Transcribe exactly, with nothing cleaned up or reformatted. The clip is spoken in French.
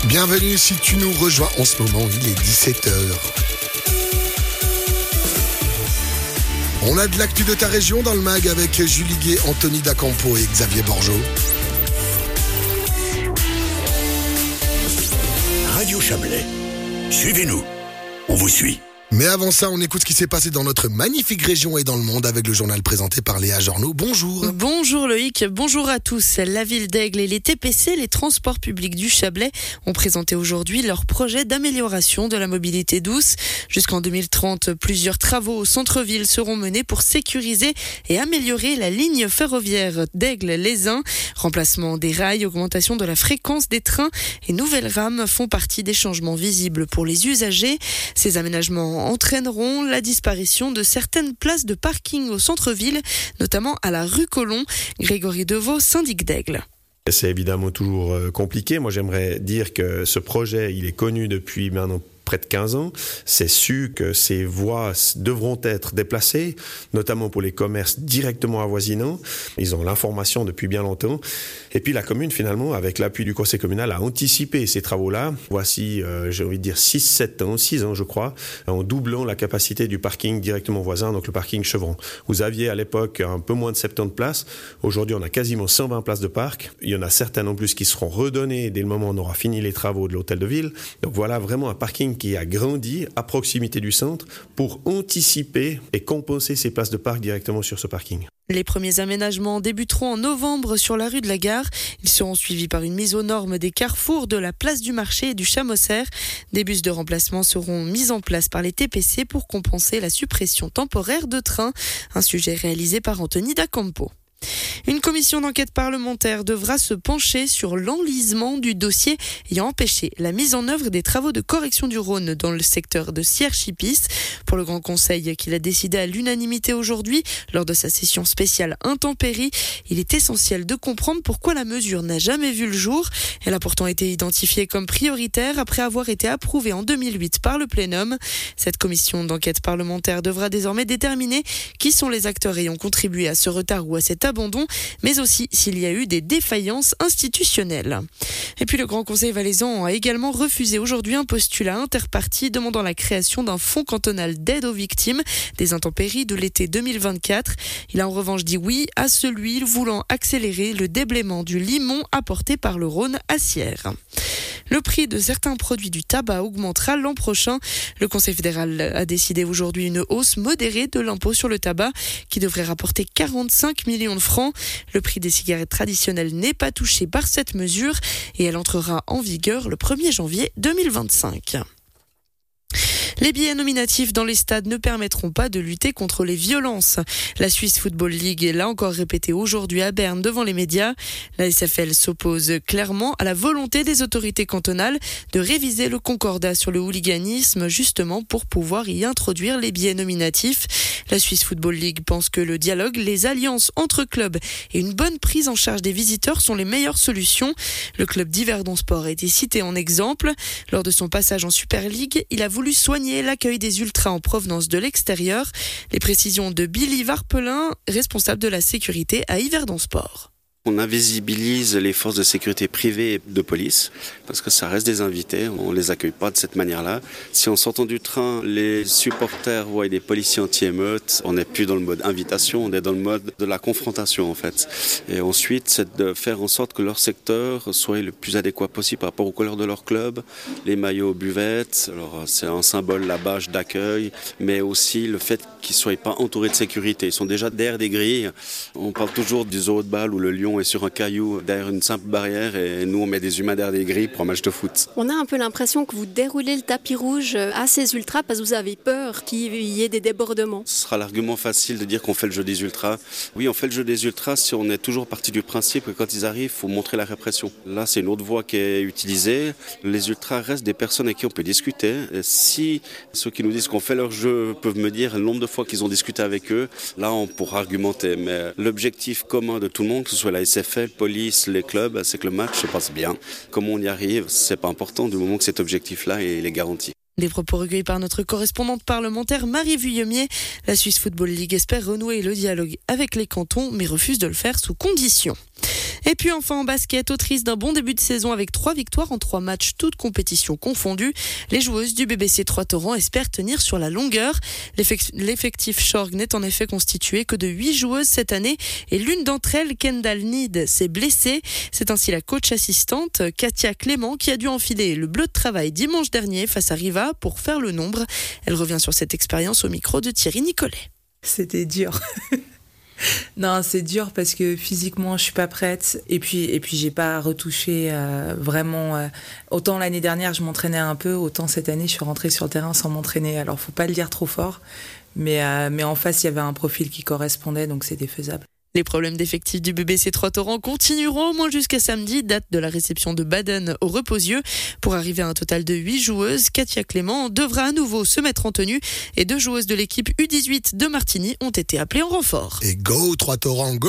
Bienvenue si tu nous rejoins en ce moment, il est dix-sept heures. On a de l'actu de ta région dans le mag avec Julie Gué, Anthony Dacampo et Xavier Borgeot. Radio Chablais, suivez-nous, on vous suit. Mais avant ça, on écoute ce qui s'est passé dans notre magnifique région et dans le monde avec le journal présenté par Léa Journeau. Bonjour. Bonjour Loïc, bonjour à tous. La ville d'Aigle et les T P C, les transports publics du Chablais, ont présenté aujourd'hui leur projet d'amélioration de la mobilité douce. Jusqu'en deux mille trente, plusieurs travaux au centre-ville seront menés pour sécuriser et améliorer la ligne ferroviaire d'Aigle-les-Uns. Remplacement des rails, augmentation de la fréquence des trains et nouvelles rames font partie des changements visibles pour les usagers. Ces aménagements entraîneront la disparition de certaines places de parking au centre-ville, notamment à la rue Colomb. Grégory Deveau, syndic d'Aigle. C'est évidemment toujours compliqué. Moi, j'aimerais dire que ce projet, il est connu depuis maintenant près de quinze ans. C'est su que ces voies devront être déplacées, notamment pour les commerces directement avoisinants. Ils ont l'information depuis bien longtemps. Et puis la commune, finalement, avec l'appui du conseil communal, a anticipé ces travaux-là. Voici, euh, j'ai envie de dire, six sept ans, six ans, je crois, en doublant la capacité du parking directement voisin, donc le parking Chevron. Vous aviez à l'époque un peu moins de soixante-dix places. Aujourd'hui, on a quasiment cent vingt places de parc. Il y en a certaines en plus qui seront redonnées dès le moment où on aura fini les travaux de l'hôtel de ville. Donc voilà vraiment un parking qui a grandi à proximité du centre pour anticiper et compenser ces places de parc directement sur ce parking. Les premiers aménagements débuteront en novembre sur la rue de la Gare. Ils seront suivis par une mise aux normes des carrefours de la place du marché et du Chamossaire. Des bus de remplacement seront mis en place par les T P C pour compenser la suppression temporaire de trains. Un sujet réalisé par Anthony Dacampo. Une commission d'enquête parlementaire devra se pencher sur l'enlisement du dossier ayant empêché la mise en œuvre des travaux de correction du Rhône dans le secteur de Sierre-Chipis. Pour le Grand Conseil, qu'il a décidé à l'unanimité aujourd'hui lors de sa session spéciale intempéries, il est essentiel de comprendre pourquoi la mesure n'a jamais vu le jour. Elle a pourtant été identifiée comme prioritaire après avoir été approuvée en deux mille huit par le plénum. Cette commission d'enquête parlementaire devra désormais déterminer qui sont les acteurs ayant contribué à ce retard ou à cet abandon, mais aussi s'il y a eu des défaillances institutionnelles. Et puis le Grand Conseil valaisan a également refusé aujourd'hui un postulat interparti demandant la création d'un fonds cantonal d'aide aux victimes des intempéries de l'été deux mille vingt-quatre. Il a en revanche dit oui à celui voulant accélérer le déblaiement du limon apporté par le Rhône à Sierre. Le prix de certains produits du tabac augmentera l'an prochain. Le Conseil fédéral a décidé aujourd'hui une hausse modérée de l'impôt sur le tabac qui devrait rapporter quarante-cinq millions de francs. Le prix des cigarettes traditionnelles n'est pas touché par cette mesure et elle entrera en vigueur le premier janvier deux mille vingt-cinq. Les billets nominatifs dans les stades ne permettront pas de lutter contre les violences. La Swiss Football League l'a encore répété aujourd'hui à Berne devant les médias. La S F L s'oppose clairement à la volonté des autorités cantonales de réviser le concordat sur le hooliganisme justement pour pouvoir y introduire les billets nominatifs. La Swiss Football League pense que le dialogue, les alliances entre clubs et une bonne prise en charge des visiteurs sont les meilleures solutions. Le club d'Yverdon Sport a été cité en exemple. Lors de son passage en Super League, il a voulu soigner l'accueil des ultras en provenance de l'extérieur. Les précisions de Billy Varpelin, responsable de la sécurité à Yverdon Sport. On invisibilise les forces de sécurité privées et de police parce que ça reste des invités, on les accueille pas de cette manière-là. Si en sortant du train, les supporters voient des policiers anti-émeutes, on n'est plus dans le mode invitation, on est dans le mode de la confrontation en fait. Et ensuite, c'est de faire en sorte que leur secteur soit le plus adéquat possible par rapport aux couleurs de leur club, les maillots buvettes, alors c'est un symbole, la bâche d'accueil, mais aussi le fait qu'ils ne soient pas entourés de sécurité. Ils sont déjà derrière des grilles. On parle toujours du zoo de Bâle où le lion est sur un caillou derrière une simple barrière et nous on met des humains derrière des grilles pour un match de foot. On a un peu l'impression que vous déroulez le tapis rouge à ces ultras parce que vous avez peur qu'il y ait des débordements. Ce sera l'argument facile de dire qu'on fait le jeu des ultras. Oui, on fait le jeu des ultras si on est toujours parti du principe que quand ils arrivent, il faut montrer la répression. Là, c'est une autre voie qui est utilisée. Les ultras restent des personnes avec qui on peut discuter. Et si ceux qui nous disent qu'on fait leur jeu peuvent me dire le nombre de fois qu'ils ont discuté avec eux, là on pourra argumenter. Mais l'objectif commun de tout le monde, que ce soit la S F L, police, les clubs, c'est que le match se passe bien. Comment on y arrive, c'est pas important du moment que cet objectif-là est garanti. Des propos recueillis par notre correspondante parlementaire Marie Vuillemier. La Swiss Football League espère renouer le dialogue avec les cantons, mais refuse de le faire sous conditions. Et puis enfin en basket, autrice d'un bon début de saison avec trois victoires en trois matchs, toutes compétitions confondues, les joueuses du B B C Troyes-Torrents espèrent tenir sur la longueur. L'effectif Schorg n'est en effet constitué que de huit joueuses cette année et l'une d'entre elles, Kendall Need, s'est blessée. C'est ainsi la coach assistante Katia Clément qui a dû enfiler le bleu de travail dimanche dernier face à Riva pour faire le nombre. Elle revient sur cette expérience au micro de Thierry Nicolet. C'était dur. Non, c'est dur parce que physiquement je suis pas prête et puis et puis j'ai pas retouché euh, vraiment. Euh, autant l'année dernière je m'entraînais un peu, autant cette année je suis rentrée sur le terrain sans m'entraîner. Alors faut pas le dire trop fort, mais euh, mais en face il y avait un profil qui correspondait, donc c'était faisable. Les problèmes d'effectifs du B B C Troyes-Torrents continueront au moins jusqu'à samedi, date de la réception de Baden au Reposieux. Pour arriver à un total de huit joueuses, Katia Clément devra à nouveau se mettre en tenue et deux joueuses de l'équipe U dix-huit de Martigny ont été appelées en renfort. Et go Troyes-Torrents, go!